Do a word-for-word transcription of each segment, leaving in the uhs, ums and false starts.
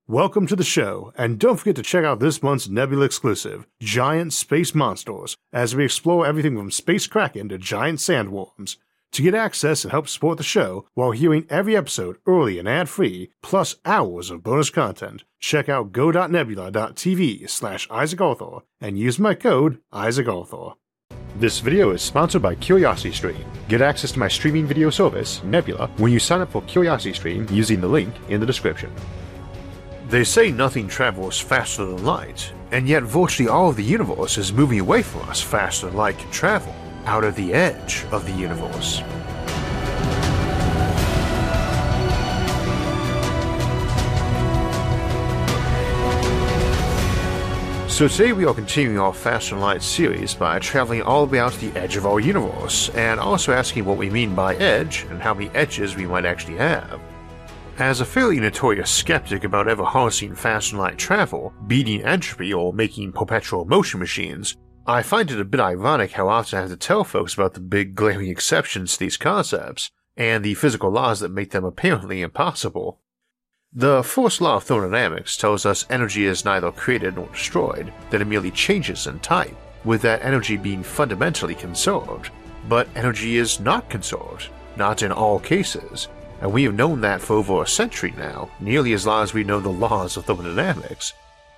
Welcome to the show, and don't forget to check out this month's Nebula exclusive, Giant Space Monsters, as we explore everything from space kraken to giant sandworms. To get access and help support the show while hearing every episode early and ad-free, plus hours of bonus content, check out go.nebula.tv slash Isaac Arthur and use my code Isaac Arthur. This video is sponsored by CuriosityStream. Get access to my streaming video service, Nebula, when you sign up for CuriosityStream using the link in the description. They say nothing travels faster than light, and yet virtually all of the universe is moving away from us faster than light can travel, out of the edge of the universe. So today we are continuing our Faster Than Light series by traveling all the way out to the edge of our universe, and also asking what we mean by edge and how many edges we might actually have. As a fairly notorious skeptic about ever harnessing faster than light travel, beating entropy, or making perpetual motion machines, I find it a bit ironic how often I have to tell folks about the big glaring exceptions to these concepts, and the physical laws that make them apparently impossible. The first law of thermodynamics tells us energy is neither created nor destroyed, that it merely changes in type, with that energy being fundamentally conserved. But energy is not conserved, not in all cases. And we have known that for over a century now, nearly as long as we know the laws of thermodynamics.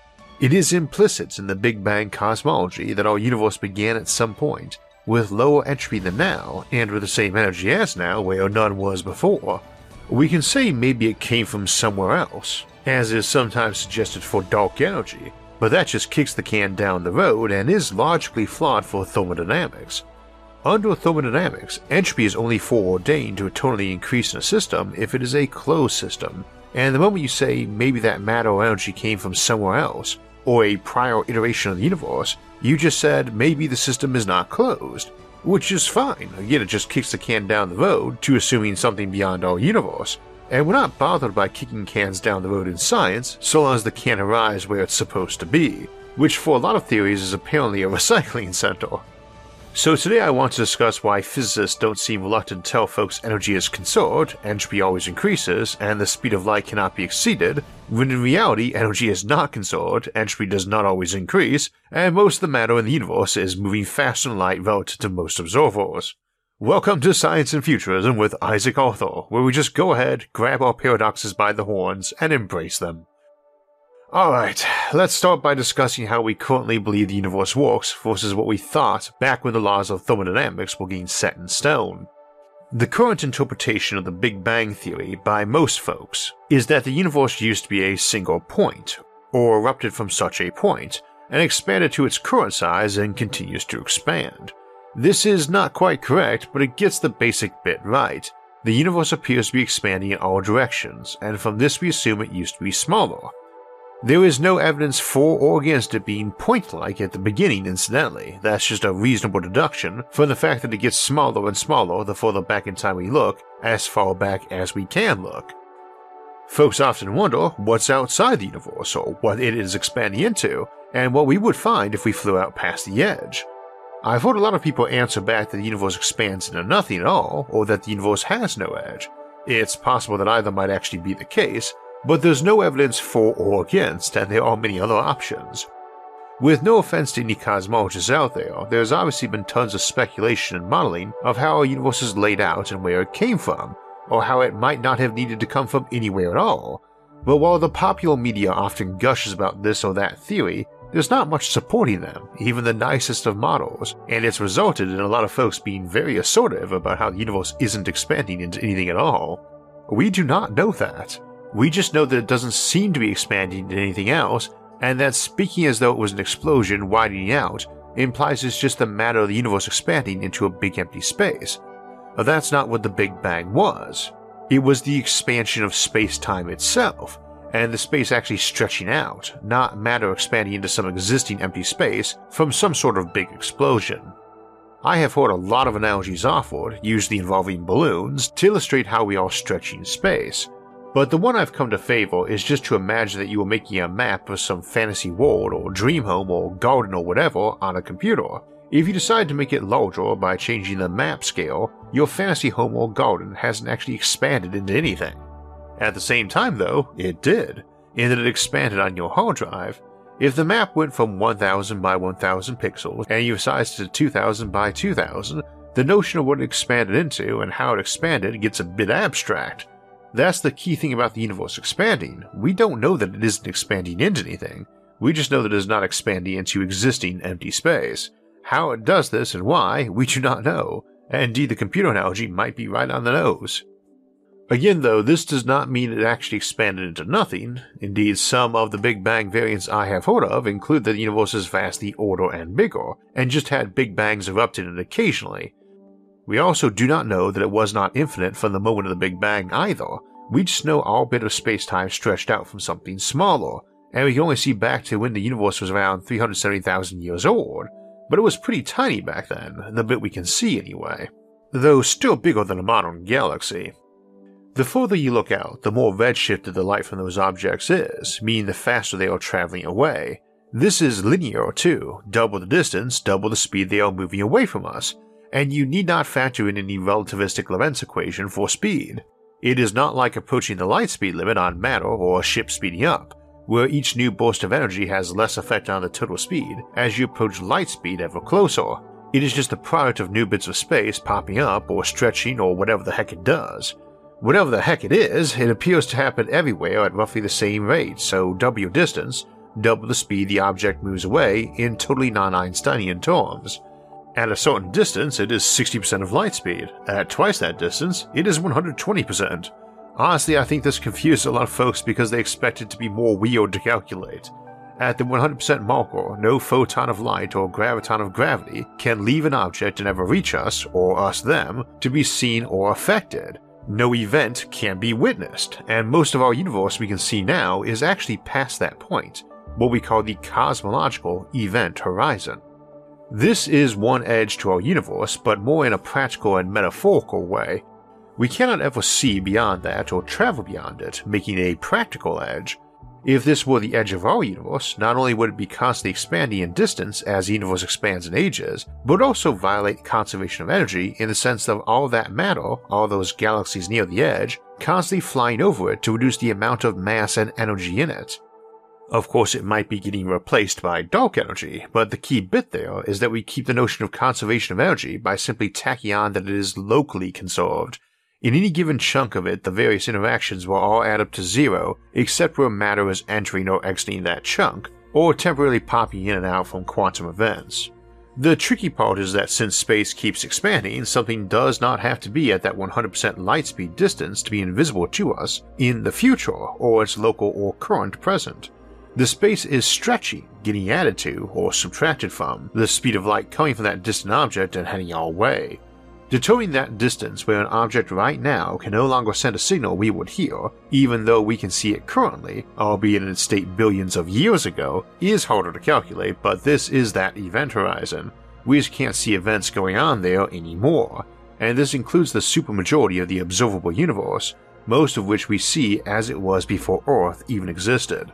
It is implicit in the Big Bang cosmology that our universe began at some point, with lower entropy than now, and with the same energy as now where none was before. We can say maybe it came from somewhere else, as is sometimes suggested for dark energy, but that just kicks the can down the road and is logically flawed for thermodynamics. Under thermodynamics, entropy is only foreordained to eternally increase in a system if it is a closed system, and the moment you say maybe that matter or energy came from somewhere else, or a prior iteration of the universe, you just said maybe the system is not closed, which is fine. Again, it just kicks the can down the road to assuming something beyond our universe, and we're not bothered by kicking cans down the road in science so long as the can arrives where it's supposed to be, which for a lot of theories is apparently a recycling center. So today I want to discuss why physicists don't seem reluctant to tell folks energy is conserved, entropy always increases, and the speed of light cannot be exceeded, when in reality energy is not conserved, entropy does not always increase, and most of the matter in the universe is moving faster than light relative to most observers. Welcome to Science and Futurism with Isaac Arthur, where we just go ahead, grab our paradoxes by the horns, and embrace them. Alright, let's start by discussing how we currently believe the universe works versus what we thought back when the laws of thermodynamics were getting set in stone. The current interpretation of the Big Bang Theory by most folks is that the universe used to be a single point, or erupted from such a point, and expanded to its current size and continues to expand. This is not quite correct, but it gets the basic bit right. The universe appears to be expanding in all directions, and from this we assume it used to be smaller. There is no evidence for or against it being point-like at the beginning, incidentally. That's just a reasonable deduction from the fact that it gets smaller and smaller the further back in time we look, as far back as we can look. Folks often wonder what's outside the universe, or what it is expanding into, and what we would find if we flew out past the edge. I've heard a lot of people answer back that the universe expands into nothing at all, or that the universe has no edge. It's possible that either might actually be the case, but there's no evidence for or against, and there are many other options. With no offense to any cosmologists out there, there's obviously been tons of speculation and modeling of how our universe is laid out and where it came from, or how it might not have needed to come from anywhere at all. But while the popular media often gushes about this or that theory, there's not much supporting them, even the nicest of models, and it's resulted in a lot of folks being very assertive about how the universe isn't expanding into anything at all. We do not know that. We just know that it doesn't seem to be expanding into anything else, and that speaking as though it was an explosion widening out implies it's just the matter of the universe expanding into a big empty space. But that's not what the Big Bang was. It was the expansion of space-time itself, and the space actually stretching out, not matter expanding into some existing empty space from some sort of big explosion. I have heard a lot of analogies offered, usually involving balloons, to illustrate how we are stretching space. But the one I've come to favor is just to imagine that you are making a map of some fantasy world or dream home or garden or whatever on a computer. If you decide to make it larger by changing the map scale, your fantasy home or garden hasn't actually expanded into anything. At the same time though, it did. in that it expanded on your hard drive. If the map went from one thousand by one thousand pixels and you sized it to two thousand by two thousand, the notion of what it expanded into and how it expanded gets a bit abstract. That's the key thing about the universe expanding. We don't know that it isn't expanding into anything. We just know that it is not expanding into existing empty space. How it does this and why, we do not know. And indeed, the computer analogy might be right on the nose. Again though, this does not mean it actually expanded into nothing. Indeed, some of the Big Bang variants I have heard of include that the universe is vastly older and bigger, and just had Big Bangs erupted in it occasionally. We also do not know that it was not infinite from the moment of the Big Bang either. We just know our bit of space-time stretched out from something smaller, and we can only see back to when the universe was around three hundred seventy thousand years old, but it was pretty tiny back then, the bit we can see anyway, though still bigger than a modern galaxy. The further you look out, the more redshifted the light from those objects is, meaning the faster they are traveling away. This is linear too, double the distance, double the speed they are moving away from us, and you need not factor in any relativistic Lorentz equation for speed. It is not like approaching the light speed limit on matter or a ship speeding up, where each new burst of energy has less effect on the total speed as you approach light speed ever closer. It is just the product of new bits of space popping up or stretching or whatever the heck it does. Whatever the heck it is, it appears to happen everywhere at roughly the same rate, so double your distance, double the speed the object moves away in totally non-Einsteinian terms. At a certain distance, it is sixty percent of light speed. At twice that distance, it is one hundred twenty percent. Honestly, I think this confused a lot of folks because they expect it to be more weird to calculate. At the one hundred percent marker, no photon of light or graviton of gravity can leave an object and ever reach us, or us them, to be seen or affected. No event can be witnessed, and most of our universe we can see now is actually past that point, what we call the cosmological event horizon. This is one edge to our universe, but more in a practical and metaphorical way. We cannot ever see beyond that or travel beyond it, making a practical edge. If this were the edge of our universe, not only would it be constantly expanding in distance as the universe expands and ages, but also violate conservation of energy in the sense of all that matter, all those galaxies near the edge, constantly flying over it to reduce the amount of mass and energy in it. Of course, it might be getting replaced by dark energy, but the key bit there is that we keep the notion of conservation of energy by simply tacking on that it is locally conserved. In any given chunk of it, the various interactions will all add up to zero, except where matter is entering or exiting that chunk, or temporarily popping in and out from quantum events. The tricky part is that since space keeps expanding, something does not have to be at that one hundred percent light speed distance to be invisible to us in the future or its local or current present. The space is stretching, getting added to or subtracted from the speed of light coming from that distant object and heading our way. Determining that distance where an object right now can no longer send a signal we would hear, even though we can see it currently, albeit in its state billions of years ago, is harder to calculate, but this is that event horizon. We just can't see events going on there anymore, and this includes the supermajority of the observable universe, most of which we see as it was before Earth even existed.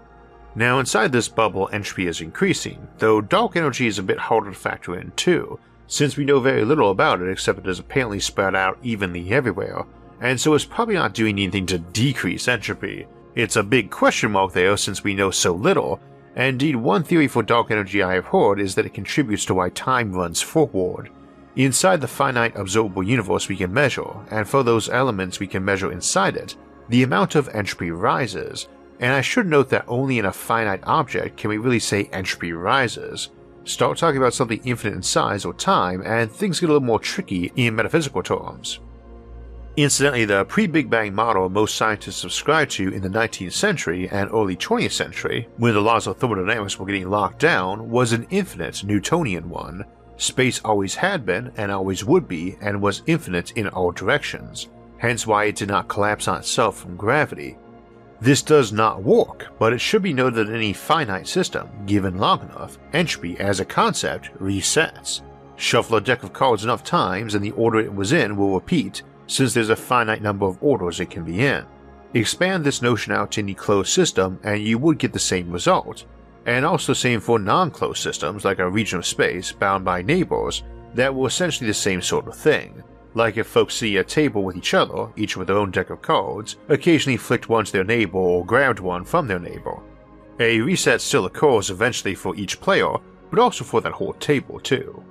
Now inside this bubble, entropy is increasing, though dark energy is a bit harder to factor in too, since we know very little about it except it is apparently spread out evenly everywhere, and so it's probably not doing anything to decrease entropy. It's a big question mark there since we know so little, and indeed one theory for dark energy I have heard is that it contributes to why time runs forward. Inside the finite observable universe we can measure, and for those elements we can measure inside it, the amount of entropy rises, and I should note that only in a finite object can we really say entropy rises. Start talking about something infinite in size or time, and things get a little more tricky in metaphysical terms. Incidentally, the pre-Big Bang model most scientists subscribed to in the nineteenth century and early twentieth century, when the laws of thermodynamics were getting locked down, was an infinite Newtonian one. Space always had been, and always would be, and was infinite in all directions, hence why it did not collapse on itself from gravity. This does not work, but it should be noted that in any finite system, given long enough, entropy as a concept resets. Shuffle a deck of cards enough times and the order it was in will repeat, since there's a finite number of orders it can be in. Expand this notion out to any closed system and you would get the same result, and also same for non-closed systems like a region of space bound by neighbors that were essentially the same sort of thing. like if folks see a table with each other, each with their own deck of cards, occasionally flicked one to their neighbor or grabbed one from their neighbor. A reset still occurs eventually for each player, but also for that whole table too.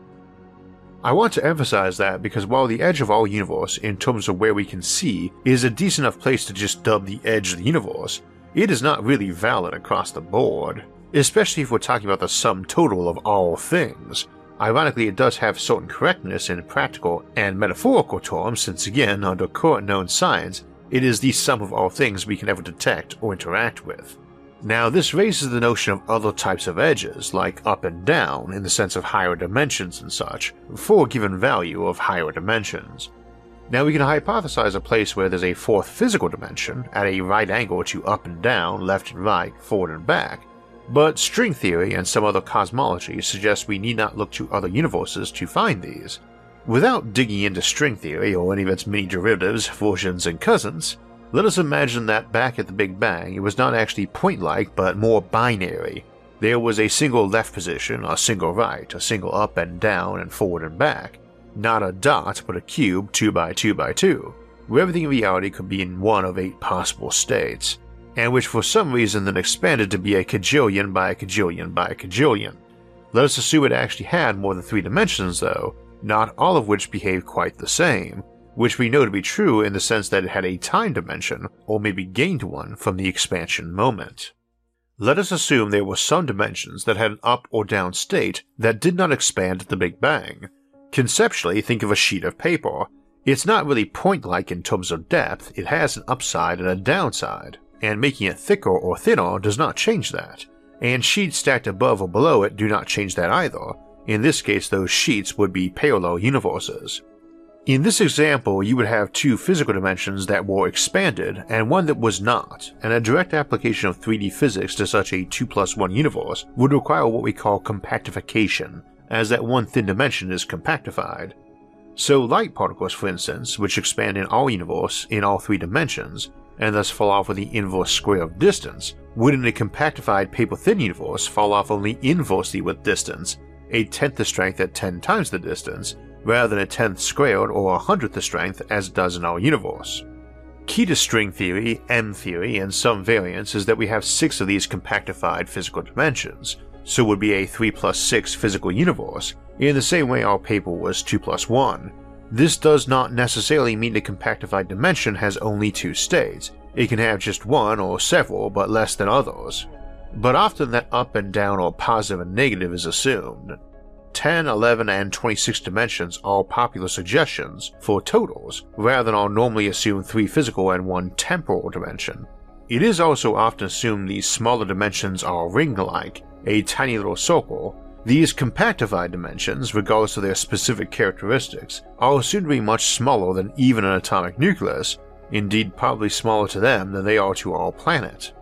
I want to emphasize that because while the edge of our universe in terms of where we can see is a decent enough place to just dub the edge of the universe, it is not really valid across the board, especially if we're talking about the sum total of all things. Ironically, it does have certain correctness in practical and metaphorical terms since again, under current known science, it is the sum of all things we can ever detect or interact with. Now this raises the notion of other types of edges, like up and down in the sense of higher dimensions and such, for a given value of higher dimensions. Now we can hypothesize a place where there's a fourth physical dimension at a right angle to up and down, left and right, forward and back, but string theory and some other cosmology suggest we need not look to other universes to find these. Without digging into string theory or any of its many derivatives, versions, and cousins, let us imagine that back at the Big Bang it was not actually point-like but more binary. There was a single left position, a single right, a single up and down and forward and back. Not a dot but a cube two by two by two, where everything in reality could be in one of eight possible states, and which for some reason then expanded to be a kajillion by a kajillion by a kajillion. Let us assume it actually had more than three dimensions though, not all of which behave quite the same, which we know to be true in the sense that it had a time dimension, or maybe gained one from the expansion moment. Let us assume there were some dimensions that had an up or down state that did not expand at the Big Bang. Conceptually, think of a sheet of paper. It's not really point-like in terms of depth, it has an upside and a downside, and making it thicker or thinner does not change that, and sheets stacked above or below it do not change that either. In this case, those sheets would be parallel universes. In this example, you would have two physical dimensions that were expanded and one that was not, and a direct application of three D physics to such a two plus one universe would require what we call compactification, as that one thin dimension is compactified. So light particles, for instance, which expand in our universe in all three dimensions, and thus fall off with the inverse square of distance, would in a compactified paper-thin universe fall off only inversely with distance, a tenth the strength at ten times the distance, rather than a tenth squared or a hundredth the strength as it does in our universe. Key to string theory, M theory, and some variants is that we have six of these compactified physical dimensions, so it would be a three plus six physical universe, in the same way our paper was two plus one. This does not necessarily mean the compactified dimension has only two states. It can have just one or several, but less than others. But often that up and down or positive and negative is assumed. ten, eleven, and twenty-six dimensions are popular suggestions for totals, rather than our normally assumed three physical and one temporal dimension. It is also often assumed these smaller dimensions are ring-like, a tiny little circle. These compactified dimensions, regardless of their specific characteristics, are assumed to be much smaller than even an atomic nucleus, indeed probably smaller to them than they are to our planet.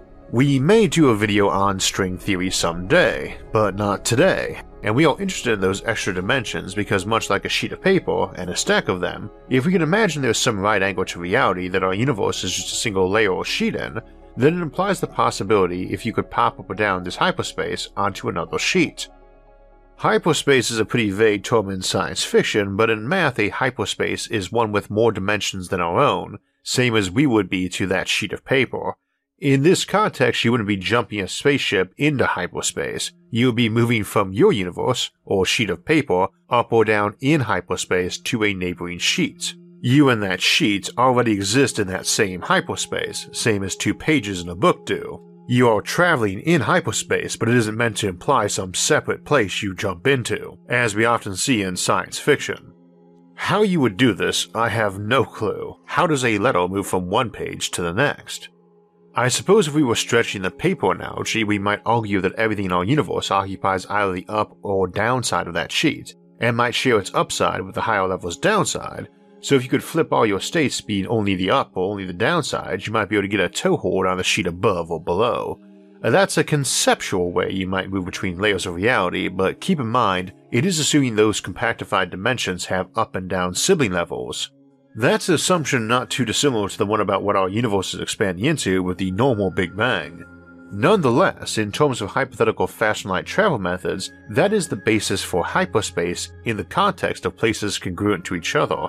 We may do a video on string theory someday, but not today, and we are interested in those extra dimensions because much like a sheet of paper and a stack of them, if we can imagine there's some right angle to reality that our universe is just a single layer or sheet in, then it implies the possibility if you could pop up or down this hyperspace onto another sheet. Hyperspace is a pretty vague term in science fiction, but in math a hyperspace is one with more dimensions than our own, same as we would be to that sheet of paper. In this context, you wouldn't be jumping a spaceship into hyperspace, you would be moving from your universe, or sheet of paper, up or down in hyperspace to a neighboring sheet. You and that sheet already exist in that same hyperspace, same as two pages in a book do. You are traveling in hyperspace, but it isn't meant to imply some separate place you jump into, as we often see in science fiction. How you would do this, I have no clue. How does a letter move from one page to the next? I suppose if we were stretching the paper analogy, we might argue that everything in our universe occupies either the up or downside of that sheet, and might share its upside with the higher level's downside. So if you could flip all your states being only the up or only the downside, you might be able to get a toehold on the sheet above or below. That's a conceptual way you might move between layers of reality, but keep in mind, it is assuming those compactified dimensions have up and down sibling levels. That's an assumption not too dissimilar to the one about what our universe is expanding into with the normal Big Bang. Nonetheless, in terms of hypothetical fast light travel methods, that is the basis for hyperspace in the context of places congruent to each other,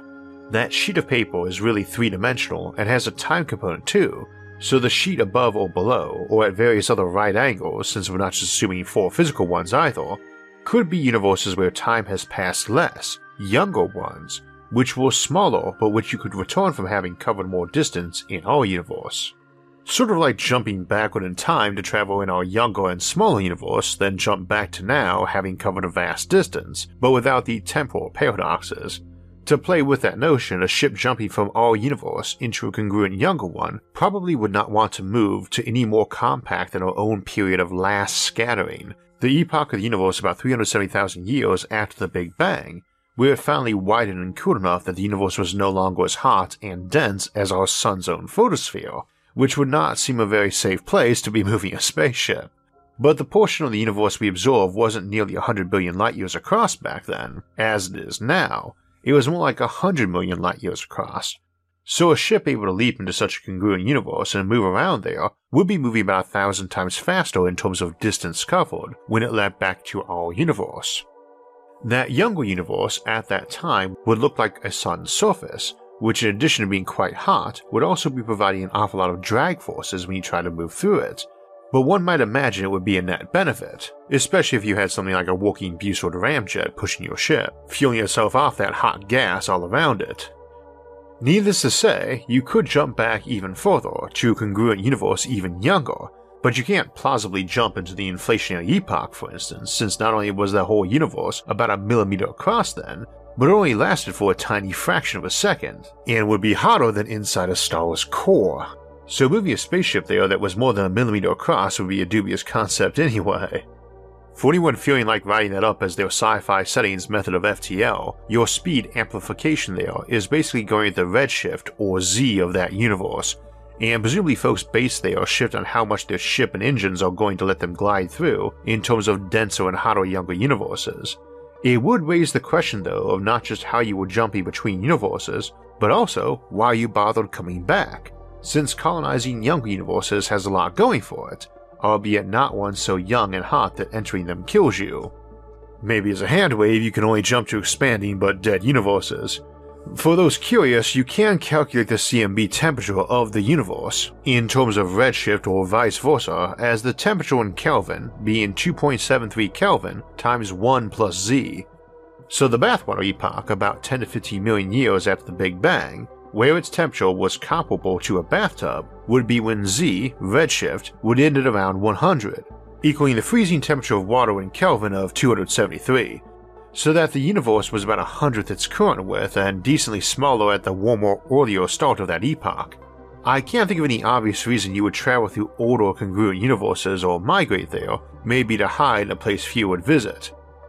That sheet of paper is really three-dimensional and has a time component too, so the sheet above or below, or at various other right angles since we're not just assuming four physical ones either, could be universes where time has passed less, younger ones, which were smaller but which you could return from having covered more distance in our universe. Sort of like jumping backward in time to travel in our younger and smaller universe, then jump back to now having covered a vast distance, but without the temporal paradoxes. To play with that notion, a ship jumping from our universe into a congruent younger one probably would not want to move to any more compact than our own period of last scattering, the epoch of the universe about three hundred seventy thousand years after the Big Bang, where it finally widened and cooled enough that the universe was no longer as hot and dense as our sun's own photosphere, which would not seem a very safe place to be moving a spaceship. But the portion of the universe we observed wasn't nearly one hundred billion light years across back then, as it is now. It was more like one hundred million light years across. So a ship able to leap into such a congruent universe and move around there would be moving about a thousand times faster in terms of distance covered when it leapt back to our universe. That younger universe at that time would look like a sun's surface, which in addition to being quite hot, would also be providing an awful lot of drag forces when you try to move through it. But one might imagine it would be a net benefit, especially if you had something like a walking Bussard ramjet pushing your ship, fueling yourself off that hot gas all around it. Needless to say, you could jump back even further to a congruent universe even younger, but you can't plausibly jump into the inflationary epoch, for instance, since not only was that whole universe about a millimeter across then, but it only lasted for a tiny fraction of a second, and would be hotter than inside a star's core. So moving a spaceship there that was more than a millimeter across would be a dubious concept anyway. For anyone feeling like writing that up as their sci-fi settings method of F T L, your speed amplification there is basically going at the redshift or Z of that universe, and presumably folks base their shift on how much their ship and engines are going to let them glide through in terms of denser and hotter younger universes. It would raise the question though of not just how you were jumping between universes, but also why you bothered coming back, since colonizing younger universes has a lot going for it, albeit not one so young and hot that entering them kills you. Maybe as a hand wave you can only jump to expanding but dead universes. For those curious, you can calculate the C M B temperature of the universe, in terms of redshift or vice versa, as the temperature in Kelvin being two point seven three Kelvin times one plus Z. So the bathwater epoch, about ten to fifteen million years after the Big Bang, where its temperature was comparable to a bathtub, would be when Z, redshift, would end at around one hundred, equaling the freezing temperature of water in Kelvin of two hundred seventy-three, so that the universe was about a hundredth its current width and decently smaller at the warmer earlier start of that epoch. I can't think of any obvious reason you would travel through older congruent universes or migrate there, maybe to hide in a place few would visit.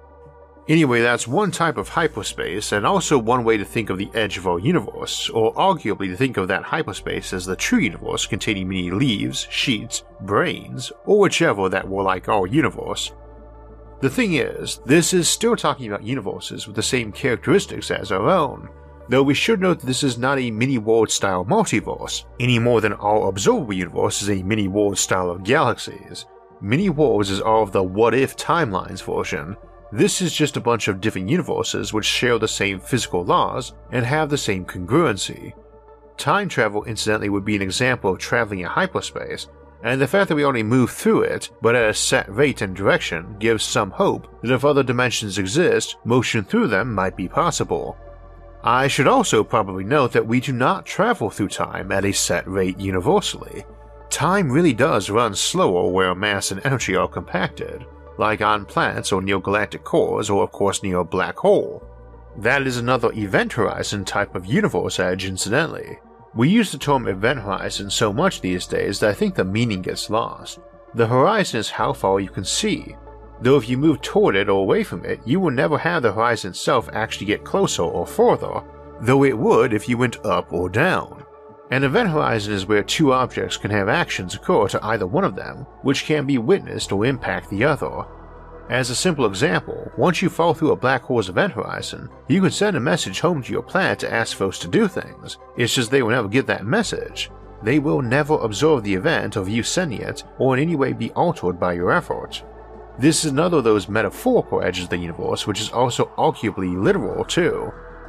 Anyway, that's one type of hyperspace, and also one way to think of the edge of our universe, or arguably to think of that hyperspace as the true universe containing many leaves, sheets, brains, or whichever that were like our universe. The thing is, this is still talking about universes with the same characteristics as our own, though we should note that this is not a mini-world style multiverse, any more than our observable universe is a mini-world style of galaxies. Mini-worlds is all of the what-if timelines version. This is just a bunch of different universes which share the same physical laws and have the same congruency. Time travel incidentally would be an example of traveling in hyperspace, and the fact that we only move through it, but at a set rate and direction, gives some hope that if other dimensions exist, motion through them might be possible. I should also probably note that we do not travel through time at a set rate universally. Time really does run slower where mass and energy are compacted, like on planets or near galactic cores, or of course near a black hole. That is another event horizon type of universe edge, incidentally. We use the term event horizon so much these days that I think the meaning gets lost. The horizon is how far you can see, though if you move toward it or away from it, you will never have the horizon itself actually get closer or further, though it would if you went up or down. An event horizon is where two objects can have actions occur to either one of them, which can be witnessed or impact the other. As a simple example, once you fall through a black hole's event horizon, you can send a message home to your planet to ask folks to do things. It's just they will never get that message. They will never observe the event of you sending it or in any way be altered by your effort. This is another of those metaphorical edges of the universe which is also arguably literal too.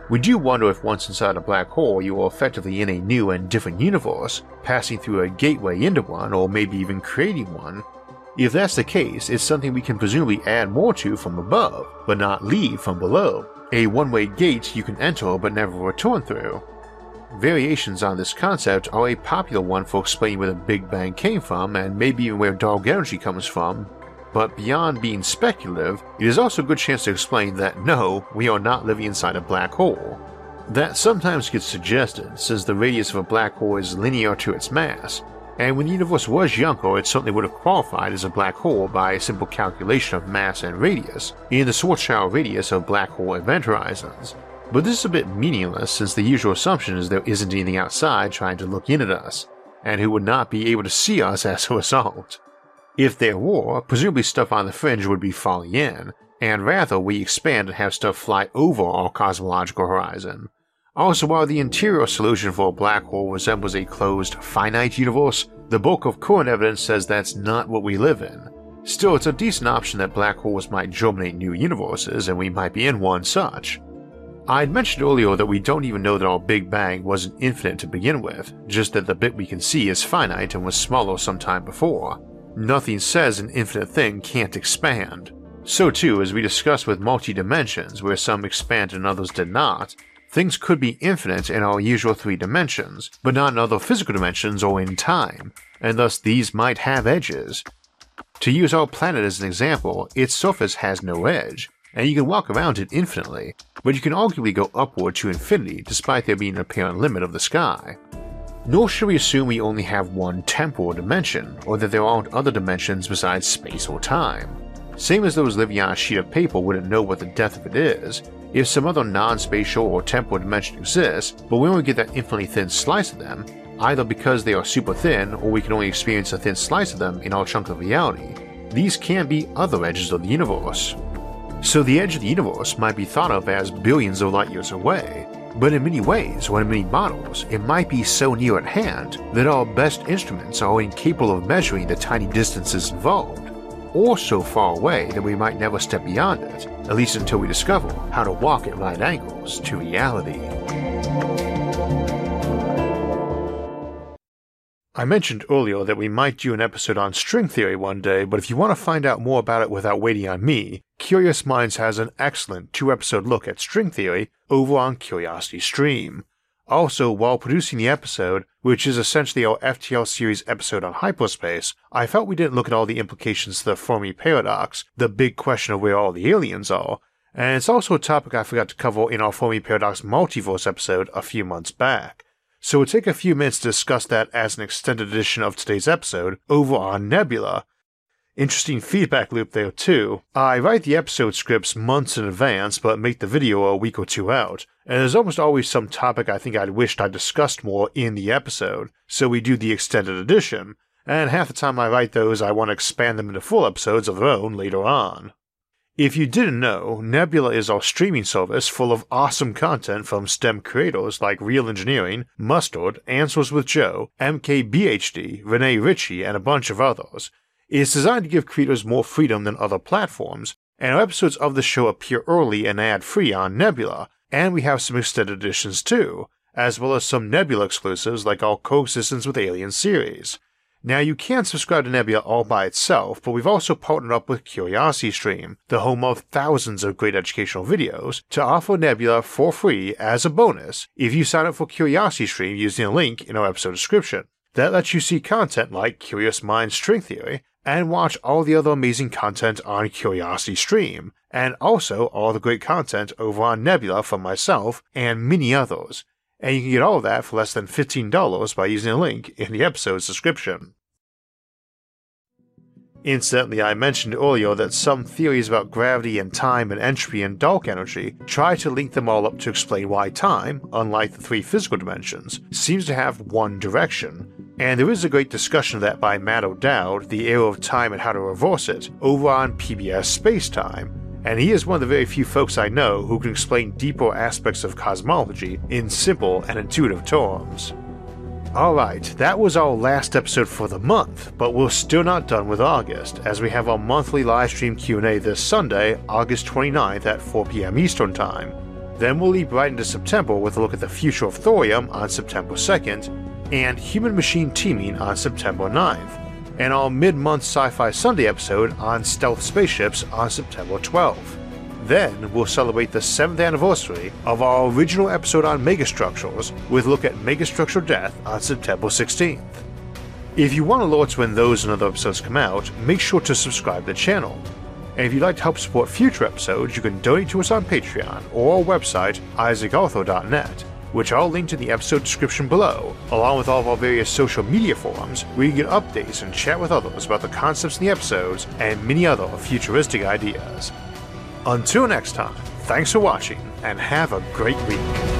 We do wonder if once inside a black hole you are effectively in a new and different universe, passing through a gateway into one or maybe even creating one. If that's the case, it's something we can presumably add more to from above, but not leave from below, a one-way gate you can enter but never return through. Variations on this concept are a popular one for explaining where the Big Bang came from and maybe even where dark energy comes from, but beyond being speculative, it is also a good chance to explain that no, we are not living inside a black hole. That sometimes gets suggested since the radius of a black hole is linear to its mass, and when the universe was younger it certainly would have qualified as a black hole by a simple calculation of mass and radius in the Schwarzschild radius of black hole event horizons. But this is a bit meaningless since the usual assumption is there isn't anything outside trying to look in at us, and who would not be able to see us as a result. If there were, presumably stuff on the fringe would be falling in, and rather we expand and have stuff fly over our cosmological horizon. Also, while the interior solution for a black hole resembles a closed, finite universe, the bulk of current evidence says that's not what we live in. Still, it's a decent option that black holes might germinate new universes, and we might be in one such. I had mentioned earlier that we don't even know that our Big Bang wasn't infinite to begin with, just that the bit we can see is finite and was smaller some time before. Nothing says an infinite thing can't expand. So too, as we discussed with multi-dimensions where some expanded and others did not, things could be infinite in our usual three dimensions, but not in other physical dimensions or in time, and thus these might have edges. To use our planet as an example, its surface has no edge, and you can walk around it infinitely, but you can arguably go upward to infinity despite there being an apparent limit of the sky. Nor should we assume we only have one temporal dimension, or that there aren't other dimensions besides space or time. Same as those living on a sheet of paper wouldn't know what the depth of it is, if some other non-spatial or temporal dimension exists, but we only get that infinitely thin slice of them, either because they are super thin or we can only experience a thin slice of them in our chunk of reality, these can be other edges of the universe. So the edge of the universe might be thought of as billions of light years away, but in many ways or in many models it might be so near at hand that our best instruments are incapable of measuring the tiny distances involved, or so far away that we might never step beyond it, at least until we discover how to walk at right angles to reality. I mentioned earlier that we might do an episode on string theory one day, but if you want to find out more about it without waiting on me, Curious Minds has an excellent two-episode look at string theory over on Curiosity Stream. Also, while producing the episode, which is essentially our F T L series episode on hyperspace, I felt we didn't look at all the implications to the Fermi paradox, the big question of where all the aliens are, and it's also a topic I forgot to cover in our Fermi paradox multiverse episode a few months back. So we'll take a few minutes to discuss that as an extended edition of today's episode over on Nebula. Interesting feedback loop there too. I write the episode scripts months in advance but make the video a week or two out, and there's almost always some topic I think I'd wished I'd discussed more in the episode, so we do the extended edition, and half the time I write those I want to expand them into full episodes of their own later on. If you didn't know, Nebula is our streaming service full of awesome content from STEM creators like Real Engineering, Mustard, Answers with Joe, M K B H D, Renee Ritchie, and a bunch of others. It's designed to give creators more freedom than other platforms, and our episodes of the show appear early and ad-free on Nebula, and we have some extended editions too, as well as some Nebula exclusives like our Coexistence with Aliens series. Now you can subscribe to Nebula all by itself, but we've also partnered up with Curiosity Stream, the home of thousands of great educational videos, to offer Nebula for free as a bonus if you sign up for Curiosity Stream using a link in our episode description. That lets you see content like Curious Minds String Theory, and watch all the other amazing content on Curiosity Stream, and also all the great content over on Nebula from myself and many others. And you can get all of that for less than fifteen dollars by using a link in the episode's description. Incidentally, I mentioned earlier that some theories about gravity and time and entropy and dark energy try to link them all up to explain why time, unlike the three physical dimensions, seems to have one direction, and there is a great discussion of that by Matt O'Dowd, The Error of Time and How to Reverse It, over on P B S Space Time, and he is one of the very few folks I know who can explain deeper aspects of cosmology in simple and intuitive terms. Alright, that was our last episode for the month, but we're still not done with August, as we have our monthly livestream Q and A this Sunday, August twenty-ninth at four p m Eastern Time. Then we'll leap right into September with a look at the future of thorium on September second, and human-machine teaming on September ninth, and our mid-month Sci-Fi Sunday episode on stealth spaceships on September twelfth. Then we'll celebrate the seventh anniversary of our original episode on megastructures with a look at megastructure death on September sixteenth. If you want alerts when those and other episodes come out, make sure to subscribe to the channel. And if you'd like to help support future episodes, you can donate to us on Patreon or our website, isaac arthur dot net, which I'll link in the episode description below, along with all of our various social media forums where you can get updates and chat with others about the concepts in the episodes and many other futuristic ideas. Until next time, thanks for watching and have a great week.